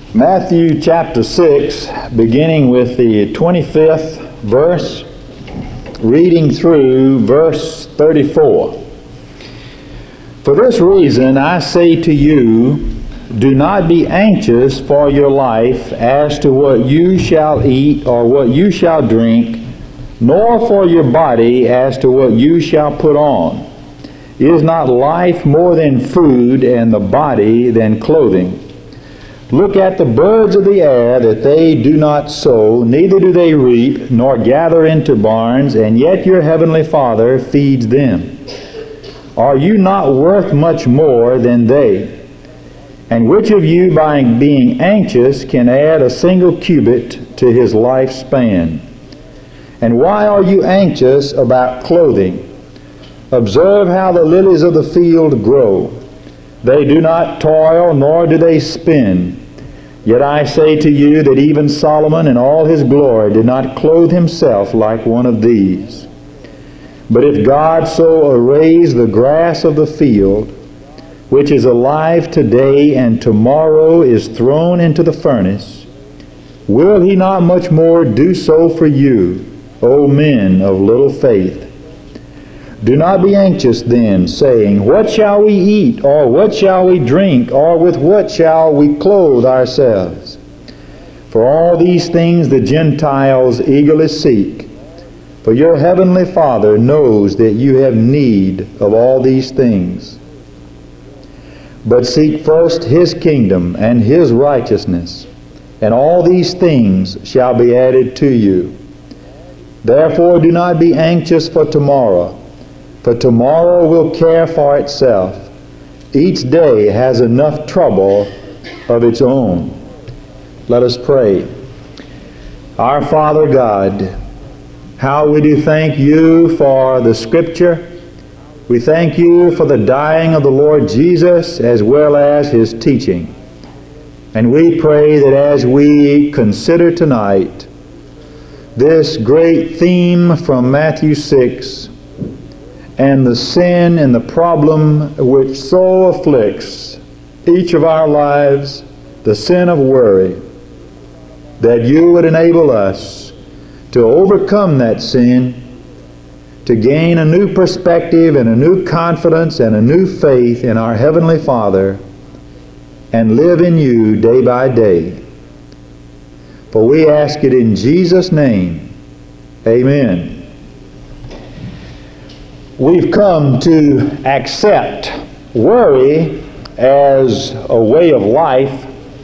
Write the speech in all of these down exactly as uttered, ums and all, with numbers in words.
Matthew chapter six, beginning with the twenty-fifth verse, reading through verse thirty-four. For this reason I say to you, do not be anxious for your life as to what you shall eat or what you shall drink, nor for your body as to what you shall put on. Is not life more than food, and the body than clothing? Look at the birds of the air, that they do not sow, neither do they reap, nor gather into barns, and yet your heavenly Father feeds them. Are you not worth much more than they? And which of you, by being anxious, can add a single cubit to his lifespan? And why are you anxious about clothing? Observe how the lilies of the field grow. They do not toil, nor do they spin. Yet I say to you that even Solomon in all his glory did not clothe himself like one of these. But if God so arrays the grass of the field, which is alive today and tomorrow is thrown into the furnace, will he not much more do so for you, O men of little faith? Do not be anxious then, saying, what shall we eat, or what shall we drink, or with what shall we clothe ourselves? For all these things the Gentiles eagerly seek. For your heavenly Father knows that you have need of all these things. But seek first his kingdom and his righteousness, and all these things shall be added to you. Therefore do not be anxious for tomorrow, for tomorrow will care for itself. Each day has enough trouble of its own. Let us pray. Our Father God, how we do thank you for the Scripture. We thank you for the dying of the Lord Jesus as well as his teaching. And we pray that as we consider tonight this great theme from Matthew six, and the sin and the problem which so afflicts each of our lives, the sin of worry, that you would enable us to overcome that sin, to gain a new perspective and a new confidence and a new faith in our Heavenly Father, and live in you day by day. For we ask it in Jesus' name. Amen. We've come to accept worry as a way of life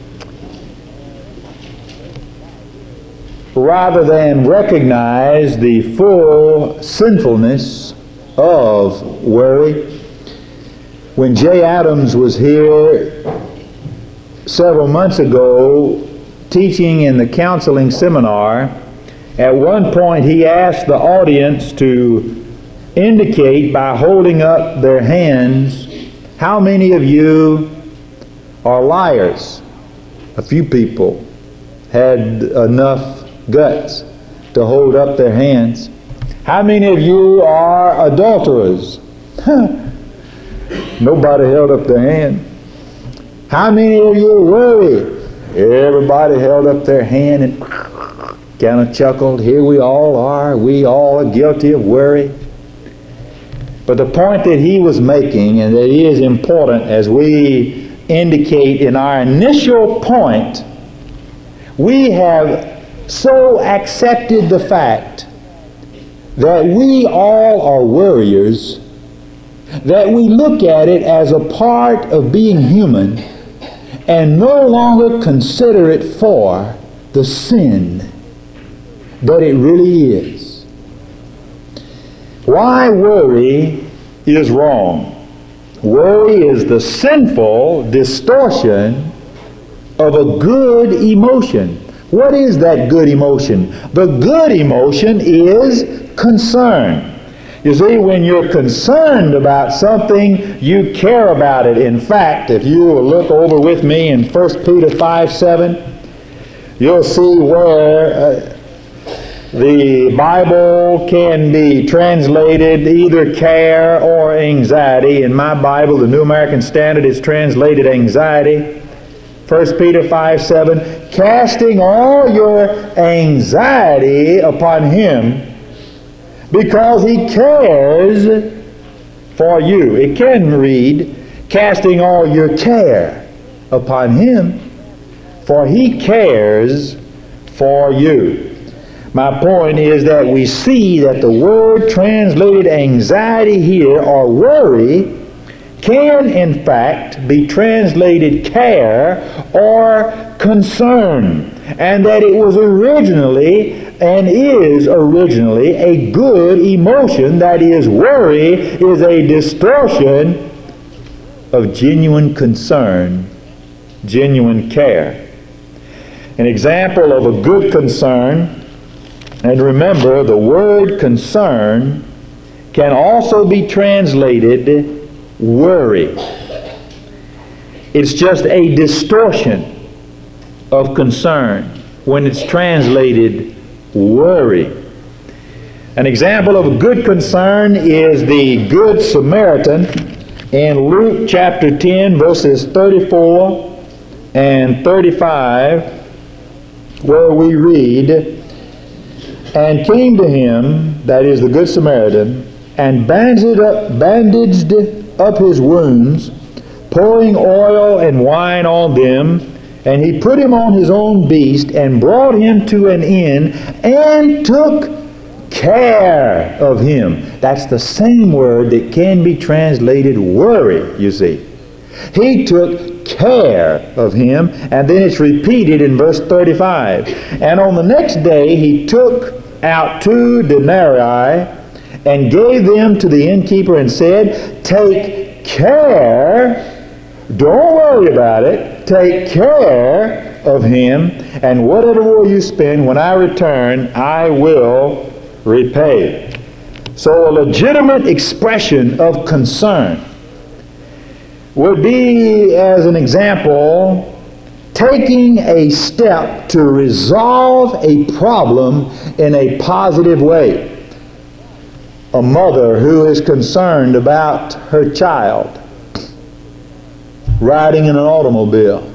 rather than recognize the full sinfulness of worry. When Jay Adams was here several months ago teaching in the counseling seminar, at one point he asked the audience to indicate by holding up their hands how many of you are liars. A few people had enough guts to hold up their hands. How many of you are adulterers? Nobody held up their hand. How many of you worry? Everybody held up their hand and kind of chuckled. Here we all are. We all are guilty of worry. But the point that he was making, and that is important as we indicate in our initial point, we have so accepted the fact that we all are worriers that we look at it as a part of being human and no longer consider it for the sin that it really is. Why worry is wrong. Worry is the sinful distortion of a good emotion. What is that good emotion? The good emotion is concern. You see, when you're concerned about something, you care about it. In fact, if you will look over with me in First Peter five seven, you'll see where uh, the Bible can be translated either care or anxiety. In my Bible, the New American Standard, is translated anxiety. First Peter five seven, casting all your anxiety upon Him because He cares for you. It can read, casting all your care upon Him, for He cares for you. My point is that we see that the word translated anxiety here, or worry, can in fact be translated care or concern, and that it was originally and is originally a good emotion. That is, worry is a distortion of genuine concern, genuine care. An example of a good concern, and remember, the word concern can also be translated worry. It's just a distortion of concern when it's translated worry. An example of a good concern is the Good Samaritan in Luke chapter ten, verses thirty-four and thirty-five, where we read, and came to him, that is the Good Samaritan, and bandaged up, bandaged up his wounds, pouring oil and wine on them, and he put him on his own beast, and brought him to an inn, and took care of him. That's the same word that can be translated worry, you see. He took care of him, and then it's repeated in verse thirty-five. And on the next day he took out two denarii, and gave them to the innkeeper, and said, take care, don't worry about it, take care of him, and whatever will you spend, when I return, I will repay. So a legitimate expression of concern would be, as an example, taking a step to resolve a problem in a positive way. A mother who is concerned about her child riding in an automobile,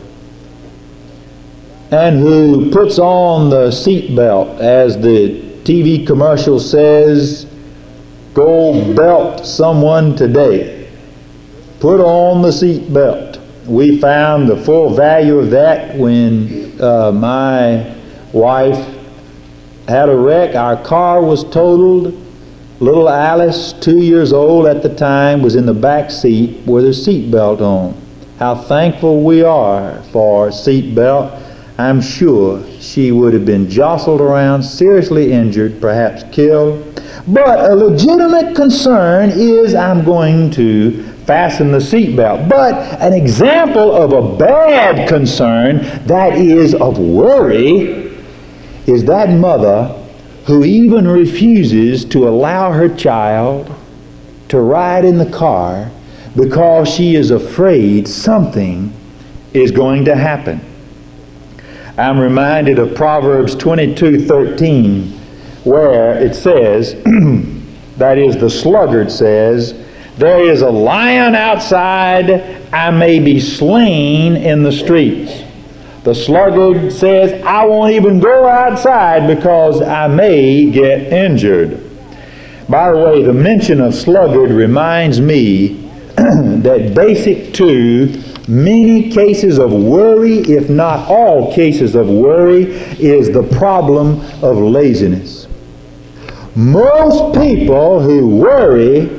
and who puts on the seat belt, as the T V commercial says, go belt someone today. Put on the seat belt. We found the full value of that when uh, my wife had a wreck. Our car was totaled. Little Alice, two years old at the time, was in the back seat with her seat belt on. How thankful we are for seat belt. I'm sure she would have been jostled around, seriously injured, perhaps killed. But a legitimate concern is, I'm going to fasten the seatbelt. But an example of a bad concern, that is of worry, is that mother who even refuses to allow her child to ride in the car because she is afraid something is going to happen. I'm reminded of Proverbs twenty-two thirteen, where it says, that is, the sluggard says, there is a lion outside, I may be slain in the streets. The sluggard says, I won't even go outside because I may get injured. By the way, the mention of sluggard reminds me that basic to many cases of worry, if not all cases of worry, is the problem of laziness. Most people who worry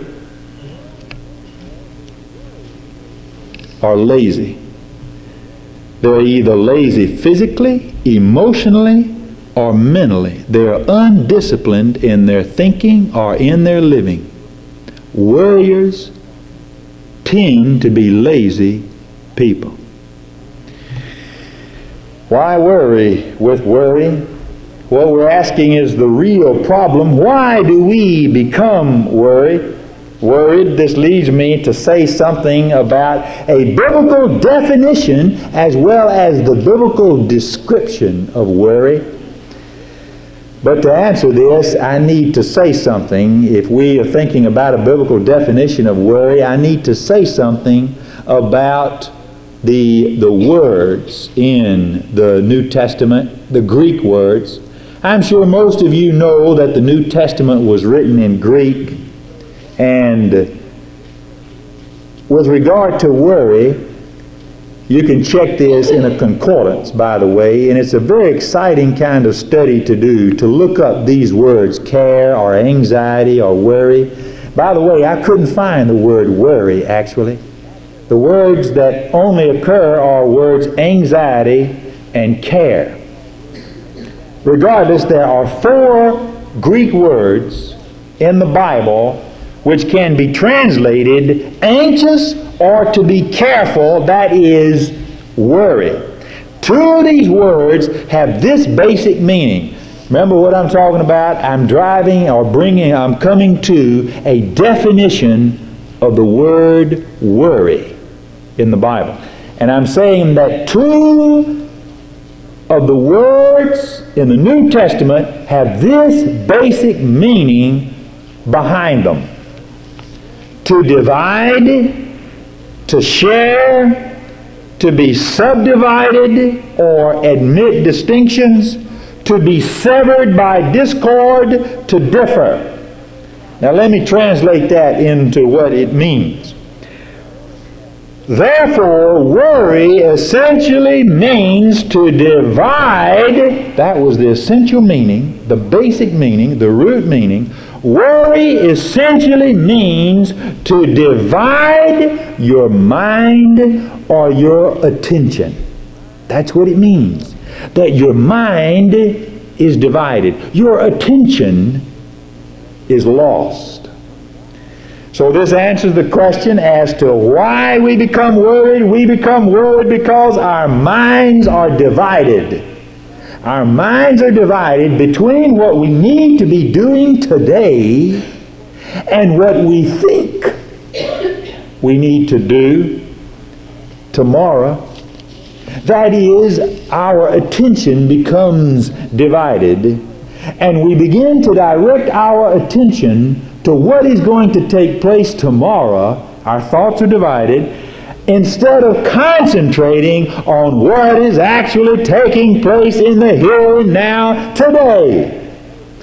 are lazy. They're either lazy physically, emotionally, or mentally. They're undisciplined in their thinking or in their living. Worriers tend to be lazy people. Why worry with worry? What we're asking is the real problem. Why do we become worried? Worried. This leads me to say something about a biblical definition as well as the biblical description of worry. But to answer this, I need to say something. If we are thinking about a biblical definition of worry, I need to say something about the, the words in the New Testament, the Greek words. I'm sure most of you know that the New Testament was written in Greek, and with regard to worry, you can check this in a concordance, by the way, and it's a very exciting kind of study to do, to look up these words, care or anxiety or worry. By the way, I couldn't find the word worry, actually. The words that only occur are words anxiety and care. Regardless, there are four Greek words in the Bible which can be translated anxious or to be careful, that is, worry. Two of these words have this basic meaning. Remember what I'm talking about? I'm driving or bringing, I'm coming to a definition of the word worry in the Bible. And I'm saying that two of the words in the New Testament have this basic meaning behind them. To divide, to share, to be subdivided or admit distinctions, to be severed by discord, to differ. Now let me translate that into what it means. Therefore, worry essentially means to divide. That was the essential meaning, the basic meaning, the root meaning. Worry essentially means to divide your mind or your attention. That's what it means. That your mind is divided. Your attention is lost. So this answers the question as to why we become worried. We become worried because our minds are divided. Our minds are divided between what we need to be doing today and what we think we need to do tomorrow. That is, our attention becomes divided, and we begin to direct our attention to what is going to take place tomorrow. Our thoughts are divided, instead of concentrating on what is actually taking place in the here and now today.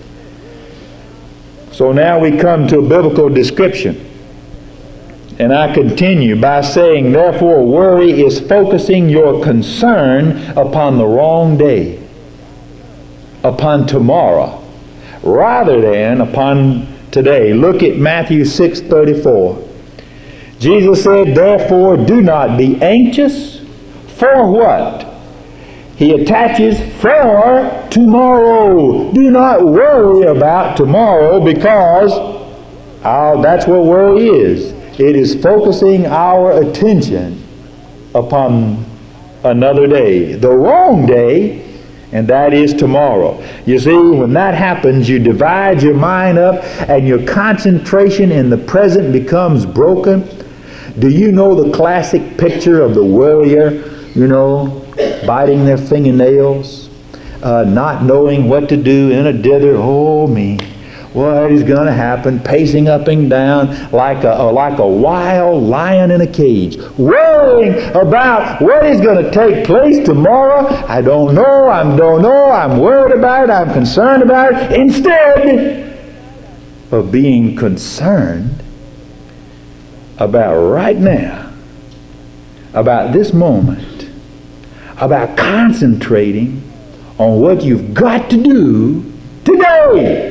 So now we come to a biblical description. And I continue by saying, therefore, worry is focusing your concern upon the wrong day, upon tomorrow, rather than upon today. Look at Matthew six thirty-four. Jesus said, therefore, do not be anxious for what? He attaches for tomorrow. Do not worry about tomorrow, because uh, that's what worry is. It is focusing our attention upon another day, the wrong day, and that is tomorrow. You see, when that happens, you divide your mind up and your concentration in the present becomes broken. Do you know the classic picture of the worrier, you know, biting their fingernails, uh, not knowing what to do, in a dither, oh me. What is going to happen, pacing up and down like a, like a wild lion in a cage, worrying about what is going to take place tomorrow. I don't know, I don't know, I'm worried about it, I'm concerned about it. Instead of being concerned about right now, about this moment, about concentrating on what you've got to do today.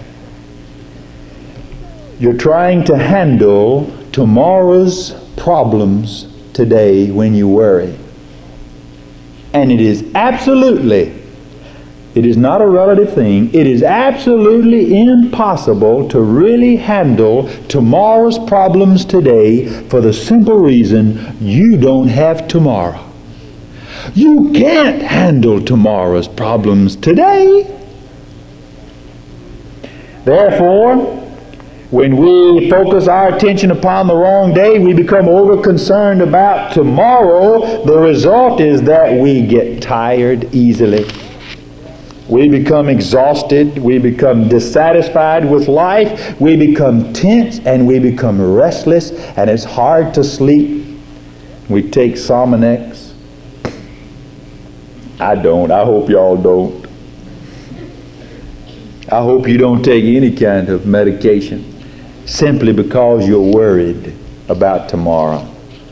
You're trying to handle tomorrow's problems today when you worry. And it is absolutely, it is not a relative thing, it is absolutely impossible to really handle tomorrow's problems today for the simple reason you don't have tomorrow. You can't handle tomorrow's problems today. Therefore, when we focus our attention upon the wrong day, we become over-concerned about tomorrow. The result is that we get tired easily. We become exhausted. We become dissatisfied with life. We become tense and we become restless, and it's hard to sleep. We take Sominex. I don't. I hope y'all don't. I hope you don't take any kind of medication simply because you're worried about tomorrow.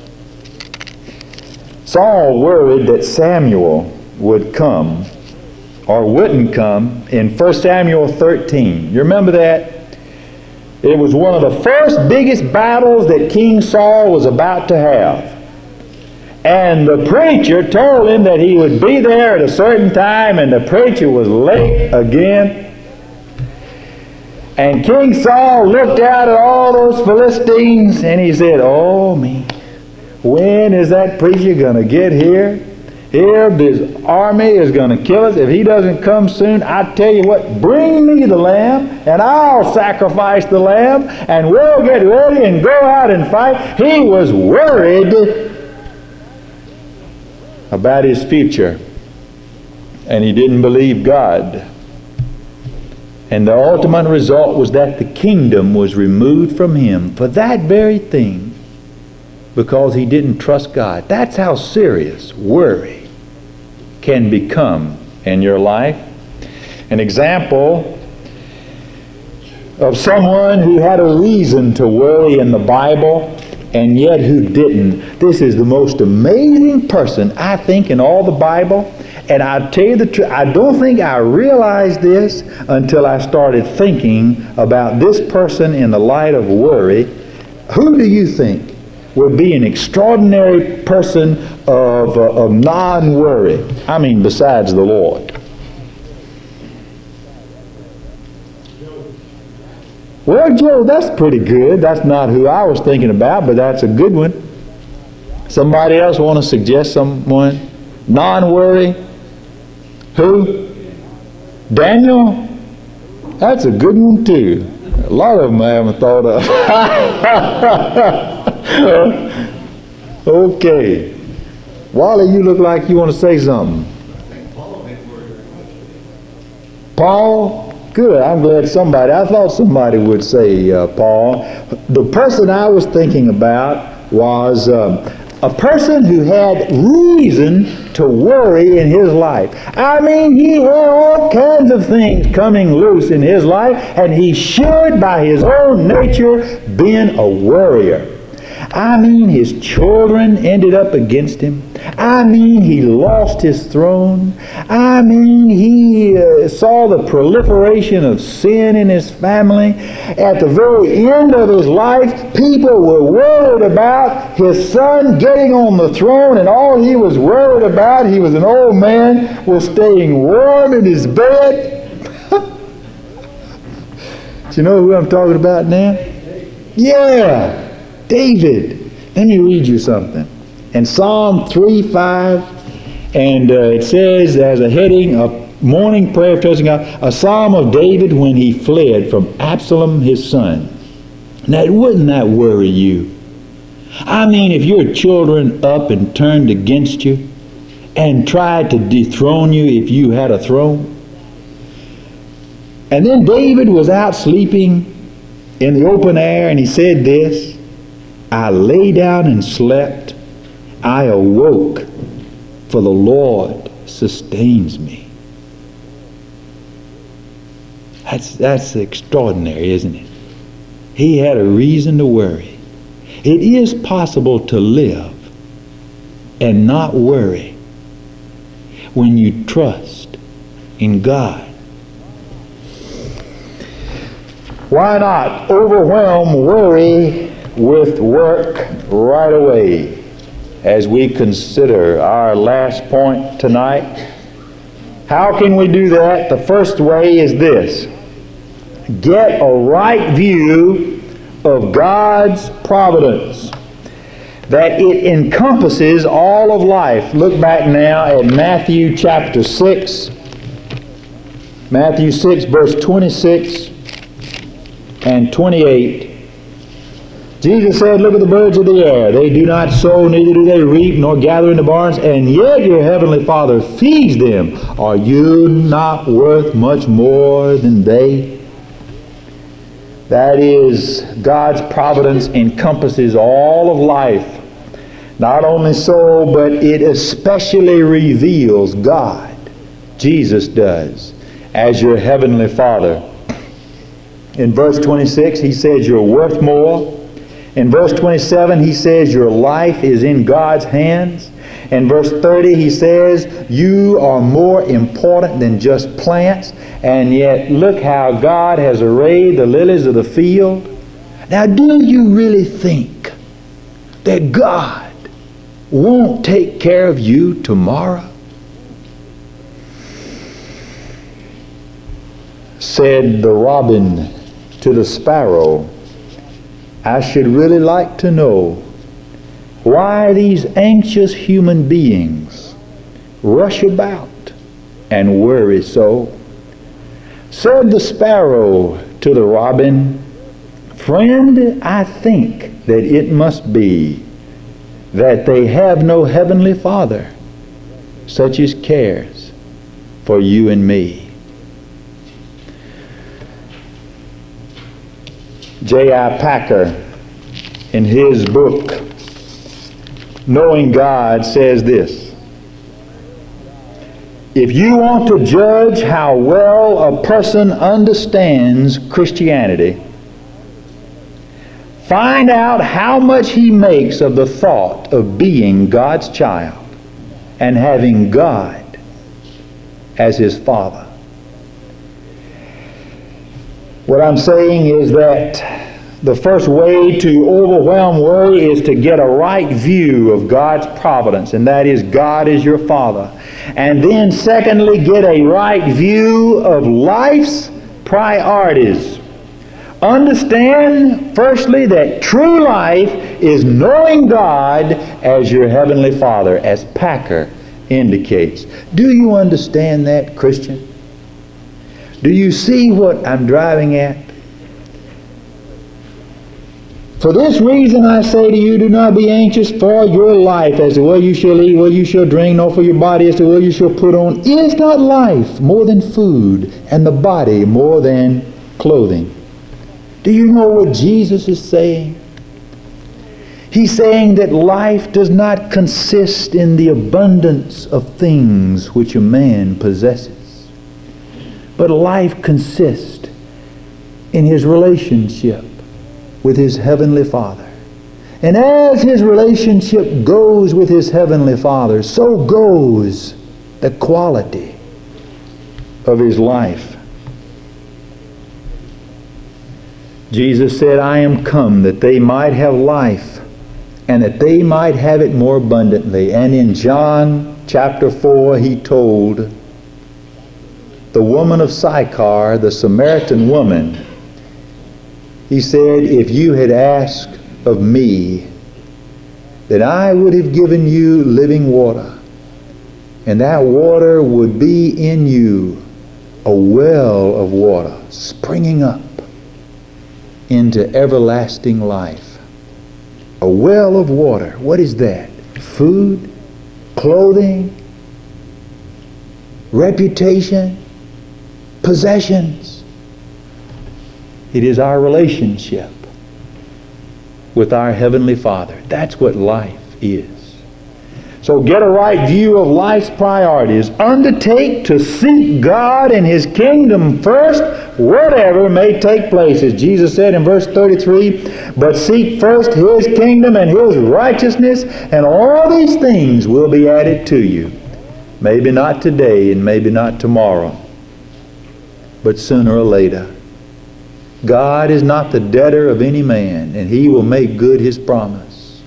Saul worried that Samuel would come or wouldn't come in First Samuel thirteen. You remember that? It was one of the first biggest battles that King Saul was about to have. And the preacher told him that he would be there at a certain time, and the preacher was late again. And King Saul looked out at all those Philistines and he said, "Oh me, when is that preacher going to get here? Here, this army is going to kill us. If he doesn't come soon, I tell you what, bring me the lamb and I'll sacrifice the lamb and we'll get ready and go out and fight." He was worried about his future, and he didn't believe God. And the ultimate result was that the kingdom was removed from him for that very thing, because he didn't trust God. That's how serious worry can become in your life. An example of someone who had a reason to worry in the Bible and yet who didn't. This is the most amazing person, I think, in all the Bible. And I'll tell you the truth, I don't think I realized this until I started thinking about this person in the light of worry. Who do you think would be an extraordinary person of, uh, of non-worry? I mean, besides the Lord. Well, Joe, that's pretty good. That's not who I was thinking about, but that's a good one. Somebody else want to suggest someone? Non-worry? Who? Daniel? That's a good one too. A lot of them I haven't thought of. Okay. Wally, you look like you want to say something. Paul? Good. I'm glad somebody, I thought somebody would say uh, Paul. The person I was thinking about was um, a person who had reason to worry in his life. I mean, he had all kinds of things coming loose in his life, and he should, by his own nature, been a worrier. I mean, his children ended up against him. I mean, he lost his throne. I mean, he uh, saw the proliferation of sin in his family. At the very end of his life, people were worried about his son getting on the throne, and all he was worried about, he was an old man, was staying warm in his bed. Do you know who I'm talking about now? Yeah. David. Let me read you something. In Psalm three five, and uh, it says as a heading, a morning prayer of trusting God, a psalm of David when he fled from Absalom his son. Now, wouldn't that worry you? I mean, if your children up and turned against you and tried to dethrone you if you had a throne. And then David was out sleeping in the open air, and he said this, I lay down and slept. I awoke, for the Lord sustains me. That's, that's extraordinary, isn't it? He had a reason to worry. It is possible to live and not worry when you trust in God. Why not overwhelm worry with work right away? As we consider our last point tonight, how can we do that? The first way is this: get a right view of God's providence, that it encompasses all of life. Look back now at Matthew chapter six. Matthew six, verse twenty-six and twenty-eight. Jesus said, look at the birds of the air. They do not sow, neither do they reap, nor gather in the barns, and yet your heavenly Father feeds them. Are you not worth much more than they? That is, God's providence encompasses all of life. Not only so, but it especially reveals God. Jesus does, as your heavenly Father. In verse twenty-six, he says you're worth more. In verse twenty-seven, he says your life is in God's hands. In verse thirty, he says you are more important than just plants. And yet, look how God has arrayed the lilies of the field. Now, do you really think that God won't take care of you tomorrow? Said the robin to the sparrow, I should really like to know why these anxious human beings rush about and worry so. Said the sparrow to the robin, friend, I think that it must be that they have no heavenly Father such as cares for you and me. J I Packer, in his book, Knowing God, says this: if you want to judge how well a person understands Christianity, find out how much he makes of the thought of being God's child and having God as his Father. What I'm saying is that the first way to overwhelm worry is to get a right view of God's providence, and that is God is your Father. And then secondly, get a right view of life's priorities. Understand, firstly, that true life is knowing God as your heavenly Father, as Packer indicates. Do you understand that, Christian? Do you see what I'm driving at? For this reason I say to you, do not be anxious for your life, as to what you shall eat, what you shall drink, nor for your body as to what you shall put on. Is not life more than food, and the body more than clothing? Do you know what Jesus is saying? He's saying that life does not consist in the abundance of things which a man possesses, but life consists in his relationship with his heavenly Father. And as his relationship goes with his heavenly Father, so goes the quality of his life. Jesus said, I am come that they might have life, and that they might have it more abundantly. And in John chapter four, he told the woman of Sychar, the Samaritan woman, he said, if you had asked of me, then I would have given you living water, and that water would be in you a well of water springing up into everlasting life. A well of water. What is that? Food, clothing, reputation, possessions. It is our relationship with our Heavenly Father. That's what life is. So get a right view of life's priorities. Undertake to seek God and His kingdom first, whatever may take place. As Jesus said in verse thirty-three, but seek first His kingdom and His righteousness, and all these things will be added to you. Maybe not today and maybe not tomorrow, but sooner or later. God is not the debtor of any man, and He will make good His promise.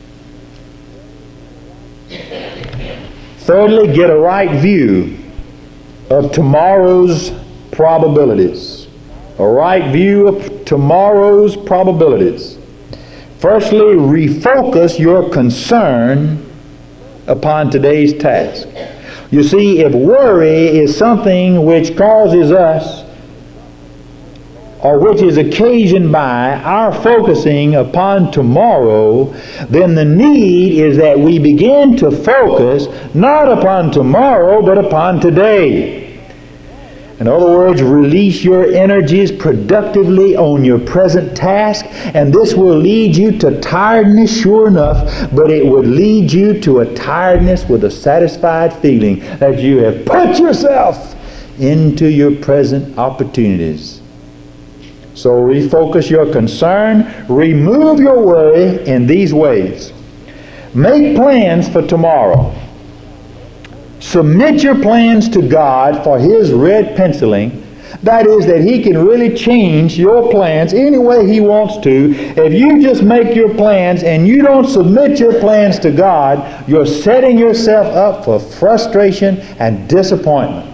Thirdly, get a right view of tomorrow's probabilities. A right view of tomorrow's probabilities. Firstly, refocus your concern upon today's task. You see, if worry is something which causes us, or which is occasioned by our focusing upon tomorrow, then the need is that we begin to focus not upon tomorrow, but upon today. In other words, release your energies productively on your present task, and this will lead you to tiredness, sure enough, but it would lead you to a tiredness with a satisfied feeling that you have put yourself into your present opportunities. So refocus your concern, remove your worry in these ways. Make plans for tomorrow. Submit your plans to God for His red penciling. That is, that He can really change your plans any way He wants to. If you just make your plans and you don't submit your plans to God, you're setting yourself up for frustration and disappointment.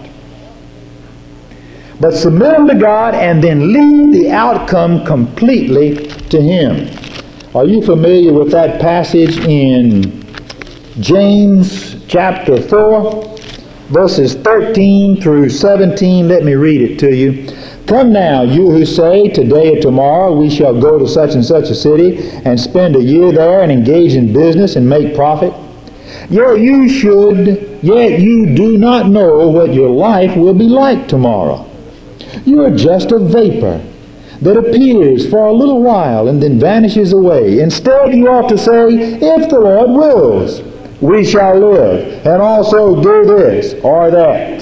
But submit them to God and then leave the outcome completely to Him. Are you familiar with that passage in James chapter four, verses thirteen through seventeen? Let me read it to you. Come now, you who say, today or tomorrow we shall go to such and such a city and spend a year there and engage in business and make profit. Yet you should, yet you do not know what your life will be like tomorrow. You are just a vapor that appears for a little while and then vanishes away. Instead, you ought to say, if the Lord wills, we shall live, and also do this or that.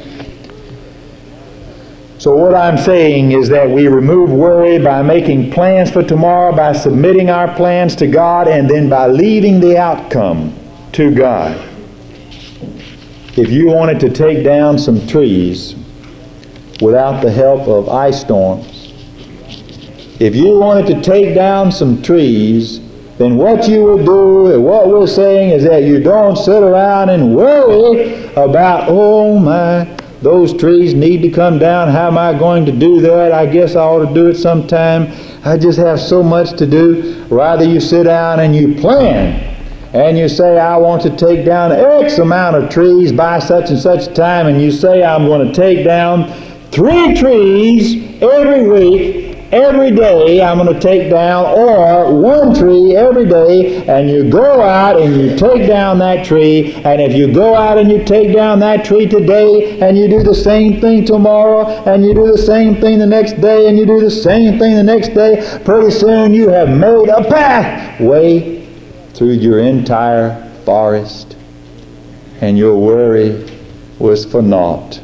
So what I'm saying is that we remove worry by making plans for tomorrow, by submitting our plans to God, and then by leaving the outcome to God. If you wanted to take down some trees without the help of ice storms, if you wanted to take down some trees, then what you would do, what we're saying is that you don't sit around and worry about, oh my, those trees need to come down. How am I going to do that? I guess I ought to do it sometime. I just have so much to do. Rather you sit down and you plan. And you say, I want to take down X amount of trees by such and such time. And you say, I'm going to take down three trees every week. Every day I'm going to take down, or one tree every day, and you go out and you take down that tree, and if you go out and you take down that tree today, and you do the same thing tomorrow, and you do the same thing the next day, and you do the same thing the next day, pretty soon you have made a pathway through your entire forest, and your worry was for naught.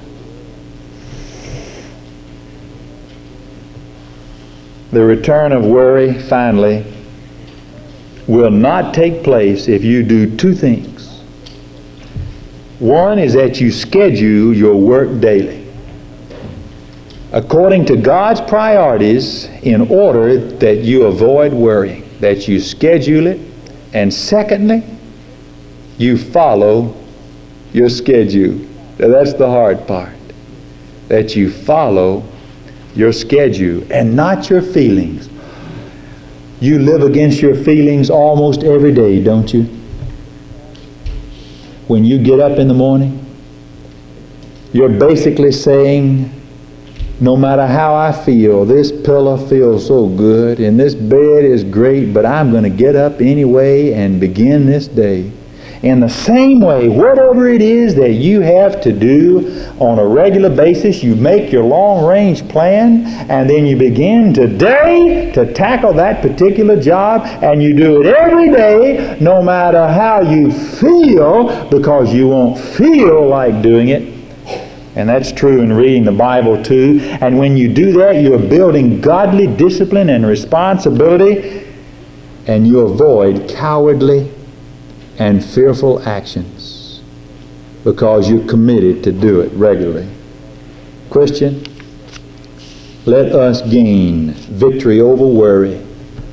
The return of worry, finally, will not take place if you do two things. One is that you schedule your work daily according to God's priorities in order that you avoid worrying, that you schedule it. And secondly, you follow your schedule. Now, that's the hard part, that you follow your schedule and not your feelings. You live against your feelings almost every day, don't you? When you get up in the morning, you're basically saying, no matter how I feel, this pillow feels so good and this bed is great, but I'm going to get up anyway and begin this day. In the same way, whatever it is that you have to do on a regular basis, you make your long-range plan, and then you begin today to tackle that particular job, and you do it every day, no matter how you feel, because you won't feel like doing it. And that's true in reading the Bible too. And when you do that, you're building godly discipline and responsibility, and you avoid cowardly and fearful actions because you're committed to do it regularly. Christian, let us gain victory over worry.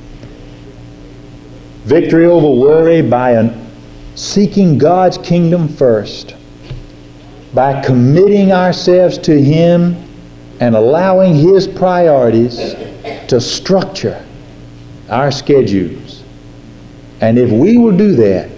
Victory over worry by an, seeking God's kingdom first, by committing ourselves to Him and allowing His priorities to structure our schedules. And if we will do that,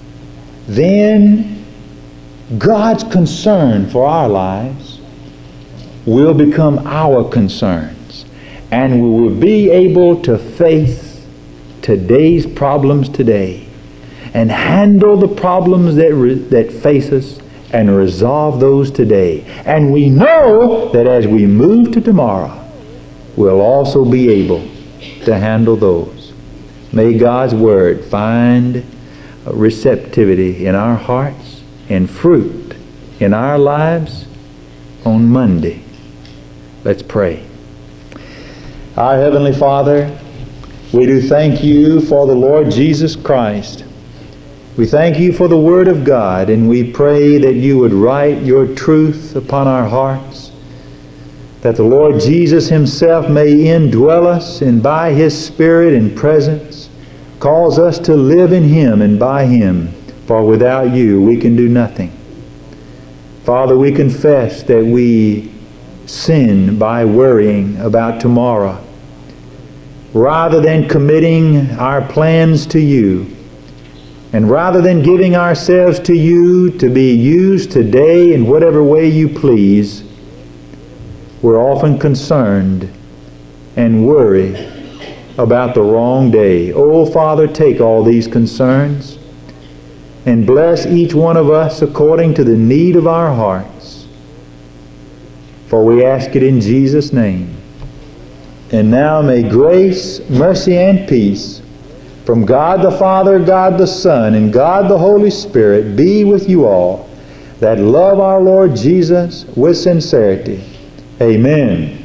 then God's concern for our lives will become our concerns, and we will be able to face today's problems today and handle the problems that re- that face us and resolve those today. And we know that as we move to tomorrow, we'll also be able to handle those. May God's Word find receptivity in our hearts and fruit in our lives on Monday. Let's pray. Our Heavenly Father, we do thank you for the Lord Jesus Christ. We thank you for the Word of God, and we pray that you would write your truth upon our hearts, that the Lord Jesus Himself may indwell us, and by His Spirit and presence cause us to live in Him and by Him, for without you we can do nothing. Father, we confess that we sin by worrying about tomorrow, rather than committing our plans to you, and rather than giving ourselves to you to be used today in whatever way you please, we're often concerned and worry about the wrong day. Oh, Father, take all these concerns and bless each one of us according to the need of our hearts. For we ask it in Jesus' name. And now may grace, mercy, and peace from God the Father, God the Son, and God the Holy Spirit be with you all that love our Lord Jesus with sincerity. Amen.